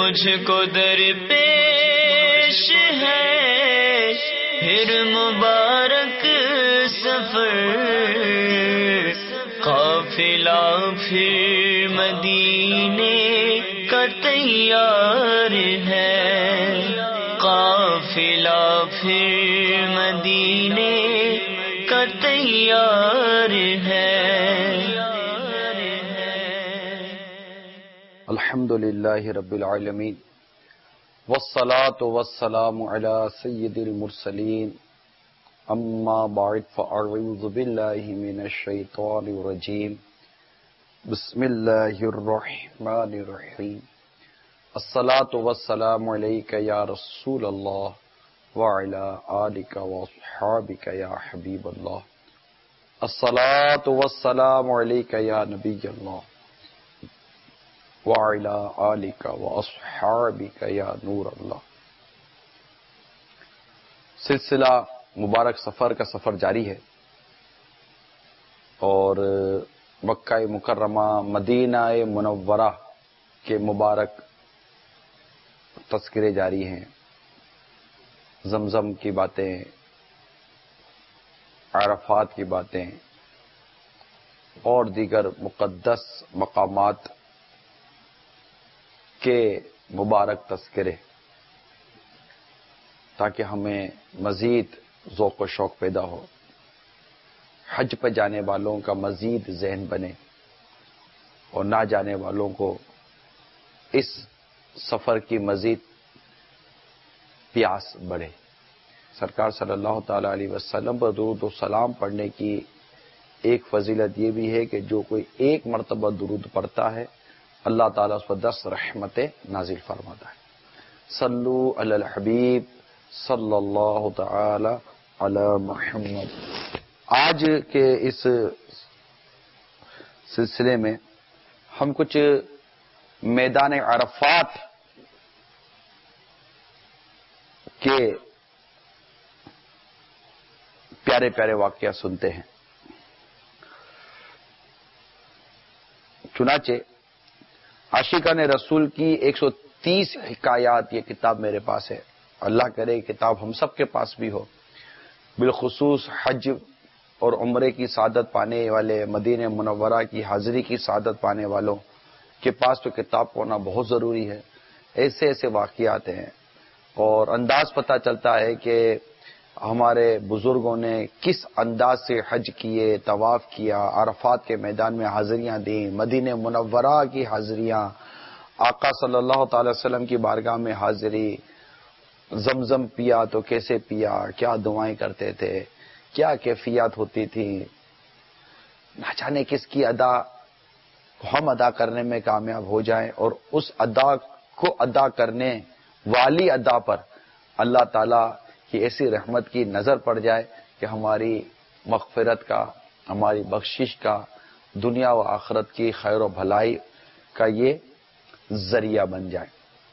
مجھ کو درپیش ہے پھر مبارک سفر، قافلہ پھر مدینے کا تیار ہے، قافلہ پھر مدینے کا تیار ہے۔ الحمدللہ رب العالمین، والصلاة والسلام علی سید المرسلین، اما بعد فاعوذ باللہ من الشیطان الرجیم، بسم اللہ الرحمن الرحیم۔ الصلاة والسلام علیک یا رسول اللہ وعلی آلک واصحابک یا حبیب اللہ، الصلاة والسلام علیک یا نبی اللہ وعلی آلک واصحابک یا نور اللہ۔ سلسلہ مبارک سفر کا سفر جاری ہے، اور مکہ مکرمہ مدینہ منورہ کے مبارک تذکرے جاری ہیں، زمزم کی باتیں، عرفات کی باتیں اور دیگر مقدس مقامات کے مبارک تذکرے، تاکہ ہمیں مزید ذوق و شوق پیدا ہو، حج پہ جانے والوں کا مزید ذہن بنے اور نہ جانے والوں کو اس سفر کی مزید پیاس بڑھے۔ سرکار صلی اللہ تعالی علیہ وسلم پر درود و سلام پڑھنے کی ایک فضیلت یہ بھی ہے کہ جو کوئی ایک مرتبہ درود پڑھتا ہے اللہ تعالیٰ اس پر 10 رحمتیں نازل فرماتا ہے۔ صلو علی الحبیب صلی اللہ تعالی علی محمد۔ آج کے اس سلسلے میں ہم کچھ میدان عرفات کے پیارے پیارے واقعہ سنتے ہیں۔ چنانچہ عاشقان رسول کی 130 حکایات، یہ کتاب میرے پاس ہے، اللہ کرے کتاب ہم سب کے پاس بھی ہو، بالخصوص حج اور عمرے کی سعادت پانے والے، مدینہ منورہ کی حاضری کی سعادت پانے والوں کے پاس تو کتاب ہونا بہت ضروری ہے۔ ایسے ایسے واقعات ہیں اور انداز پتہ چلتا ہے کہ ہمارے بزرگوں نے کس انداز سے حج کیے، طواف کیا، عرفات کے میدان میں حاضریاں دیں، مدینہ منورہ کی حاضریاں، آقا صلی اللہ تعالی وسلم کی بارگاہ میں حاضری، زمزم پیا تو کیسے پیا، کیا دعائیں کرتے تھے، کیا کیفیات ہوتی تھی، نہ جانے کس کی ادا ہم ادا کرنے میں کامیاب ہو جائیں اور اس ادا کو ادا کرنے والی ادا پر اللہ تعالیٰ کی ایسی رحمت کی نظر پڑ جائے کہ ہماری مغفرت کا، ہماری بخشش کا، دنیا و آخرت کی خیر و بھلائی کا یہ ذریعہ بن جائے۔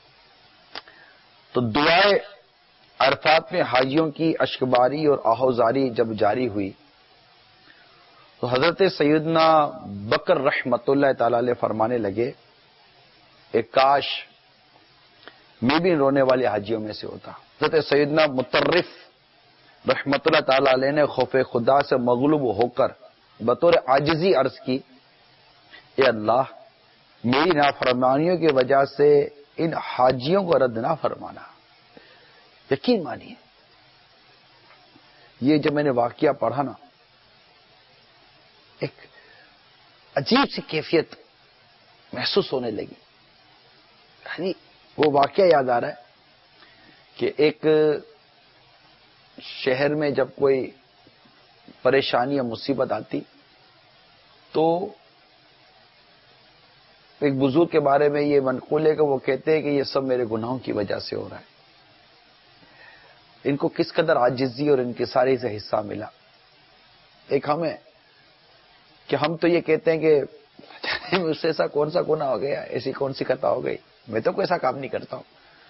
تو دعائے عرفات میں حاجیوں کی اشکباری اور آہوزاری جب جاری ہوئی تو حضرت سیدنا بکر رحمت اللہ تعالی علیہ فرمانے لگے، ایک کاش میں بھی رونے والے حاجیوں میں سے ہوتا۔ حضرت سیدنا مطرف رحمت اللہ تعالی علیہ نے خوف خدا سے مغلوب ہو کر بطور عاجزی عرض کی، اے اللہ، میری نافرمانیوں کی وجہ سے ان حاجیوں کو رد نہ فرمانا۔ یقین مانیے، یہ جب میں نے واقعہ پڑھا نا، ایک عجیب سی کیفیت محسوس ہونے لگی۔ یعنی وہ واقعہ یاد آ رہا ہے کہ ایک شہر میں جب کوئی پریشانی یا مصیبت آتی تو ایک بزرگ کے بارے میں یہ منقول ہے کہ وہ کہتے ہیں کہ یہ سب میرے گناہوں کی وجہ سے ہو رہا ہے۔ ان کو کس قدر عاجزی اور انکساری سے حصہ ملا۔ ایک ہمیں کہ ہم تو یہ کہتے ہیں کہ مجھ سے ایسا کون سا گناہ ہو گیا، ایسی کون سی خطا ہو گئی، میں تو کوئی ایسا کام نہیں کرتا ہوں۔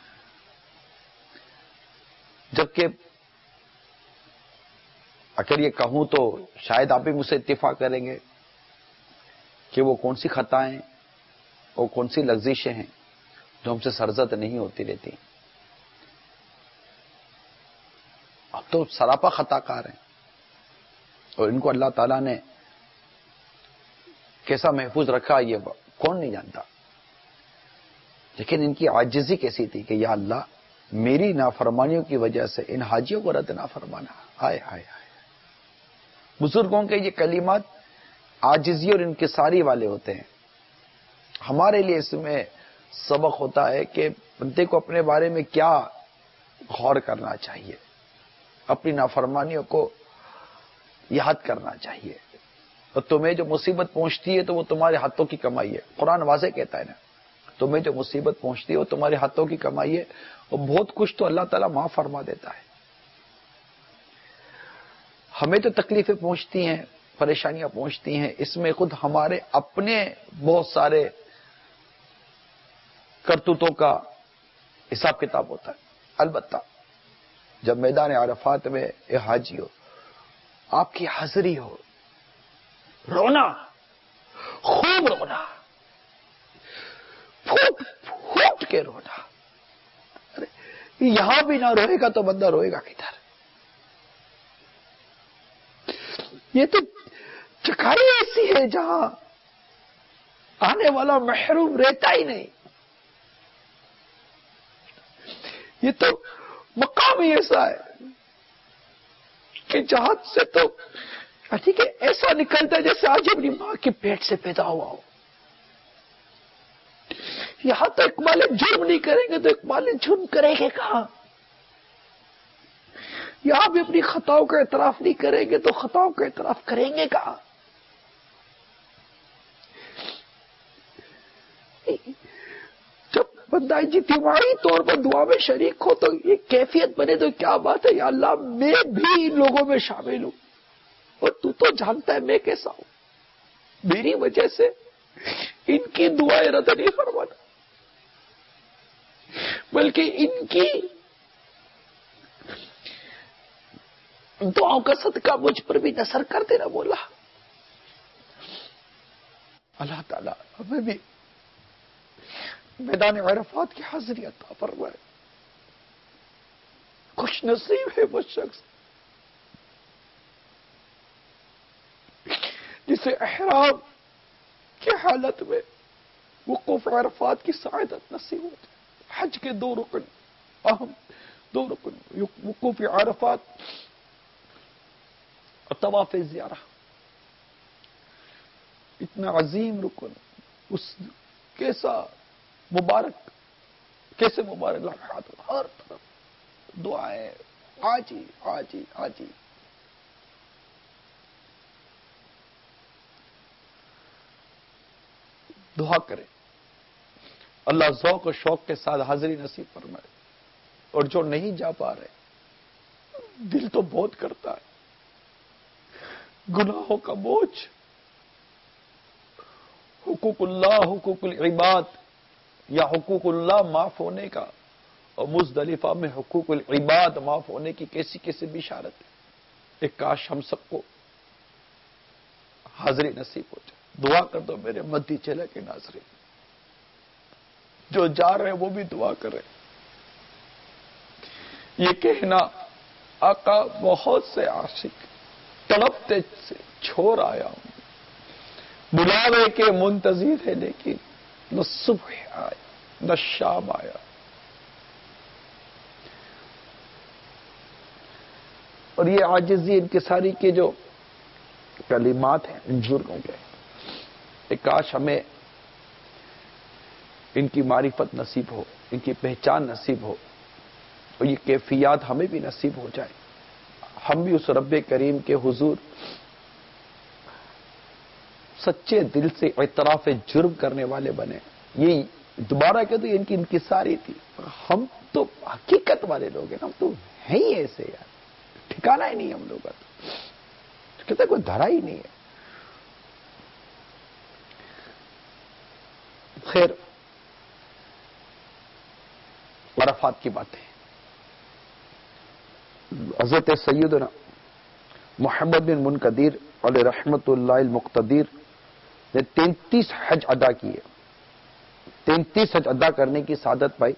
جبکہ اگر یہ کہوں تو شاید آپ بھی مجھ سے اتفاق کریں گے کہ وہ کون سی خطائیں اور کون سی لغزشیں ہیں جو ہم سے سرزد نہیں ہوتی رہتی. اب تو سراپا خطا کار ہیں اور ان کو اللہ تعالیٰ نے کیسا محفوظ رکھا یہ کون نہیں جانتا. لیکن ان کی عاجزی کیسی تھی کہ یا اللہ میری نافرمانیوں کی وجہ سے ان حاجیوں کو رد نہ فرمانا. ہائے ہائے ہائے. بزرگوں کے یہ کلمات عاجزی اور انکساری والے ہوتے ہیں. ہمارے لیے اس میں سبق ہوتا ہے کہ بندے کو اپنے بارے میں کیا غور کرنا چاہیے, اپنی نافرمانیوں کو یاد کرنا چاہیے. اور تمہیں جو مصیبت پہنچتی ہے تو وہ تمہارے ہاتھوں کی کمائی ہے. قرآن واضح کہتا ہے نا, تمہیں جو مصیبت پہنچتی ہے وہ تمہارے ہاتھوں کی کمائی ہے, اور بہت کچھ تو اللہ تعالیٰ معاف فرما دیتا ہے. ہمیں تو تکلیفیں پہنچتی ہیں, پریشانیاں پہنچتی ہیں, اس میں خود ہمارے اپنے بہت سارے کرتوتوں کا حساب کتاب ہوتا ہے. البتہ جب میدان عرفات میں اے حاجی ہو, آپ کی حاضری ہو, رونا, خوب رونا, پھوٹ پھوٹ کے رونا. یہاں بھی نہ روئے گا تو بندہ روئے گا کدھر؟ یہ تو چکائی ایسی ہے جہاں آنے والا محروم رہتا ہی نہیں. یہ تو مقام ہی ایسا ہے کہ جہاں سے تو ٹھیک ہے ایسا نکلتا ہے جیسے آج اپنی ماں کے پیٹ سے پیدا ہوا ہو. یہاں تو اقبال جرم نہیں کریں گے تو اقبال جرم کریں گے کہاں؟ یہاں بھی اپنی خطاؤں کا اعتراف نہیں کریں گے تو خطاؤں کا اعتراف کریں گے کہاں؟ جب بندہ اجتماعی طور پر دعا میں شریک ہو تو یہ کیفیت بنے تو کیا بات ہے. یا اللہ میں بھی ان لوگوں میں شامل ہوں, اور تو جانتا ہے میں کیسا ہوں. میری وجہ سے ان کی دعائیں رد نہیں فرمانا, بلکہ ان کی دعاؤں کا صدقہ مجھ پر بھی نثر کر دینا. بولا اللہ تعالیٰ ہمیں بھی میدان عرفات کی حاضری عطا فرمائے. خوش نصیب ہے وہ شخص جسے احرام کی حالت میں وقوف عرفات کی سعادت نصیب ہو جائے. حج کے 2 رکن, اہم 2 رکن, وقوف عرفات اور طواف زیارہ. اتنا عظیم رکن, اس کیسا مبارک لمحات, ہر طرف دعائیں آجی آجی آجی. دعا کرے اللہ ذوق و شوق کے ساتھ حاضری نصیب فرمائے. اور جو نہیں جا پا رہے, دل تو بہت کرتا ہے, گناہوں کا بوجھ, حقوق اللہ, حقوق العباد یا حقوق اللہ معاف ہونے کا, اور مزدلفہ میں حقوق العباد معاف ہونے کی کیسی کیسی بشارت ہے. ایک کاش ہم سب کو حاضری نصیب ہو جائے. دعا کر دو میرے مدی چلے کے ناظرین, جو جا رہے ہیں وہ بھی دعا کریں. یہ کہنا آقا بہت سے عاشق تڑپتے سے چھوڑ آیا ہوں, بلاوے کے منتظر ہے لیکن نہ صبح آیا نہ شام آیا. اور یہ عاجزی انکساری کے جو کلمات ہیں ان بزرگوں کے, کاش ہمیں ان کی معرفت نصیب ہو, ان کی پہچان نصیب ہو, اور یہ کیفیات ہمیں بھی نصیب ہو جائے. ہم بھی اس رب کریم کے حضور سچے دل سے اعتراف جرم کرنے والے بنے. یہ دوبارہ کہ تو ان کی انکساری تھی. ہم تو حقیقت والے لوگ ہیں, ہم تو ہیں ہی ایسے یار, ٹھکانا ہی نہیں ہم لوگ کا, تو کہتے کوئی دھرا ہی نہیں ہے. خیر, عرفات کی باتیں. حضرت سیدنا محمد بن منقدر علیہ رحمت اللہ المقتدر نے 33 حج ادا کیے. 33 حج ادا کرنے کی سعادت پائی.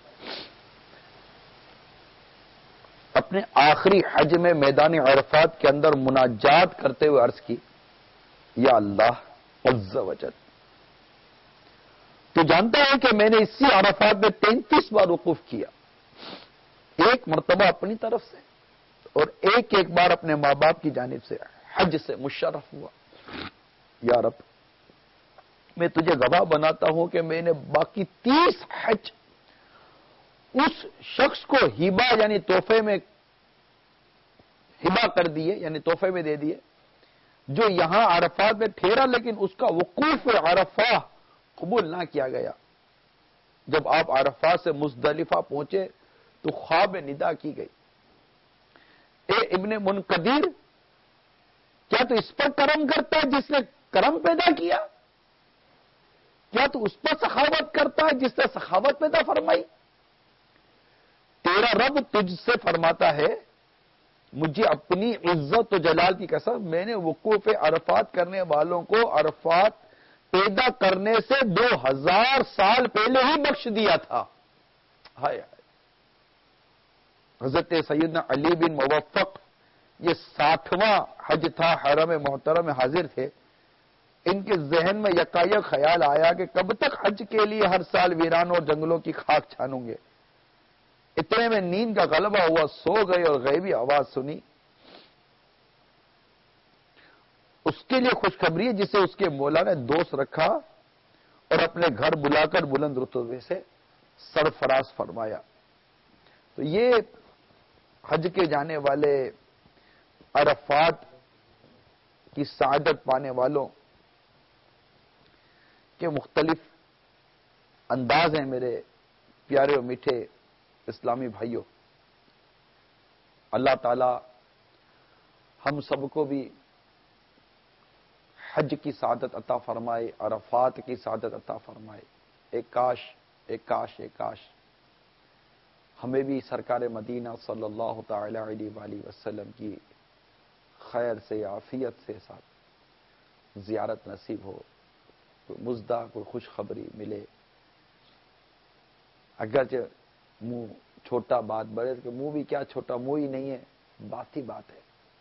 اپنے آخری حج میں میدان عرفات کے اندر مناجات کرتے ہوئے عرض کی یا اللہ عز و جل تو جانتا ہے کہ میں نے اسی عرفات میں 33 بار وقوف کیا, ایک مرتبہ اپنی طرف سے اور ایک بار اپنے ماں باپ کی جانب سے حج سے مشرف ہوا. یا رب میں تجھے گواہ بناتا ہوں کہ میں نے باقی 30 حج اس شخص کو ہبہ یعنی تحفے میں ہبہ کر دیے, یعنی تحفے میں دے دیے, جو یہاں عرفات میں ٹھہرا لیکن اس کا وقوف عرفہ قبول نہ کیا گیا. جب آپ عرفات سے مزدلفہ پہنچے تو خواب میں ندا کی گئی, اے ابن منقدر کیا تو اس پر کرم کرتا ہے جس نے کرم پیدا کیا؟ کیا تو اس پر سخاوت کرتا ہے جس نے سخاوت پیدا فرمائی؟ تیرا رب تجھ سے فرماتا ہے مجھے اپنی عزت و جلال کی قسم میں نے وقوف عرفات کرنے والوں کو عرفات پیدا کرنے سے 2000 سال پہلے ہی بخش دیا تھا. ہائے حضرت سیدنا علی بن موفق یہ 60واں حج تھا, حرم محترم میں حاضر تھے. ان کے ذہن میں یکایک خیال آیا کہ کب تک حج کے لیے ہر سال ویرانوں اور جنگلوں کی خاک چھانوں گے. اتنے میں نیند کا غلبہ ہوا, سو گئے اور غیبی آواز سنی. اس کے لیے خوشخبری ہے جسے اس کے مولا نے دوست رکھا اور اپنے گھر بلا کر بلند رتبے سے سرفراز فرمایا. تو یہ حج کے جانے والے عرفات کی سعادت پانے والوں کے مختلف انداز ہیں. میرے پیارے اور میٹھے اسلامی بھائیوں, اللہ تعالی ہم سب کو بھی حج کی سعادت عطا فرمائے, عرفات کی سعادت عطا فرمائے. ایک کاش ہمیں بھی سرکار مدینہ صلی اللہ تعالی علیہ وآلہ وسلم کی خیر سے عافیت سے ساتھ زیارت نصیب ہو, کوئی مزدہ کوئی خوشخبری ملے. اگرچہ منہ چھوٹا بات بڑے کہ منہ بھی کیا چھوٹا, منہ ہی نہیں ہے, بات ہی بات ہے.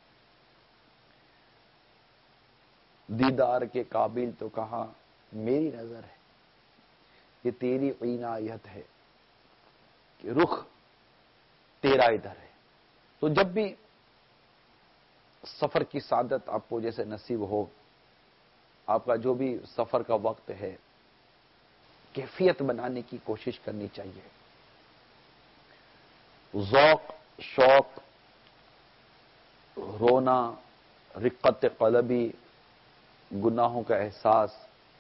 دیدار کے قابل تو کہاں میری نظر ہے, یہ تیری عنایت ہے کہ رخ تیرا ادھر ہے. تو جب بھی سفر کی سعادت آپ کو جیسے نصیب ہو, آپ کا جو بھی سفر کا وقت ہے کیفیت بنانے کی کوشش کرنی چاہیے. ذوق, شوق, رونا, رقت قلبی, گناہوں کا احساس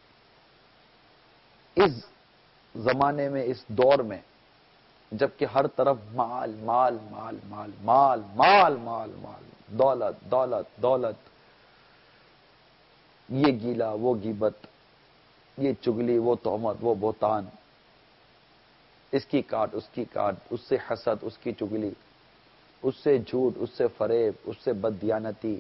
اس زمانے میں, اس دور میں جبکہ ہر طرف مال مال مال مال مال مال مال مال, دولت دولت دولت, یہ گیلا وہ غیبت, یہ چگلی وہ تہمت وہ بہتان, اس کی کاٹ اس کی کاٹ, اس سے حسد اس کی چگلی, اس سے جھوٹ اس سے فریب اس سے بددیانتی,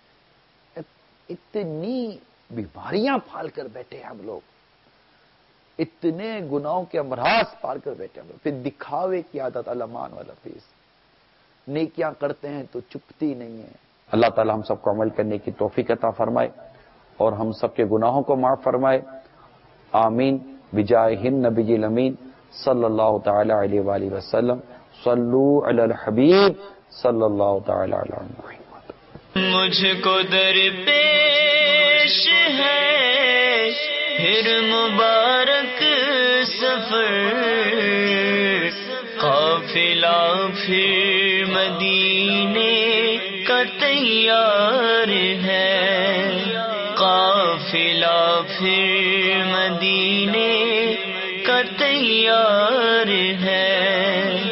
اتنی بیماریاں پھال کر بیٹھے ہم لوگ, اتنے گناہوں کے امراض پال کر بیٹھے ہم لوگ. پھر دکھاوے کی عادت, علمان والا فیس, نیکیاں کرتے ہیں تو چپتی نہیں ہے. اللہ تعالی ہم سب کو عمل کرنے کی توفیق عطا فرمائے اور ہم سب کے گناہوں کو معاف فرمائے. آمین بجاہ النبی الامین صلی اللہ تعالی علیہ وآلہ وسلم. صلو علی الحبیب صلی اللہ تعالی علی محمد. مجھ کو درپیش ہے پھر مبارک سفر, قافلہ پھر مدینے کا تیار ہے, قافلہ پھر مدینے کا تیار ہے.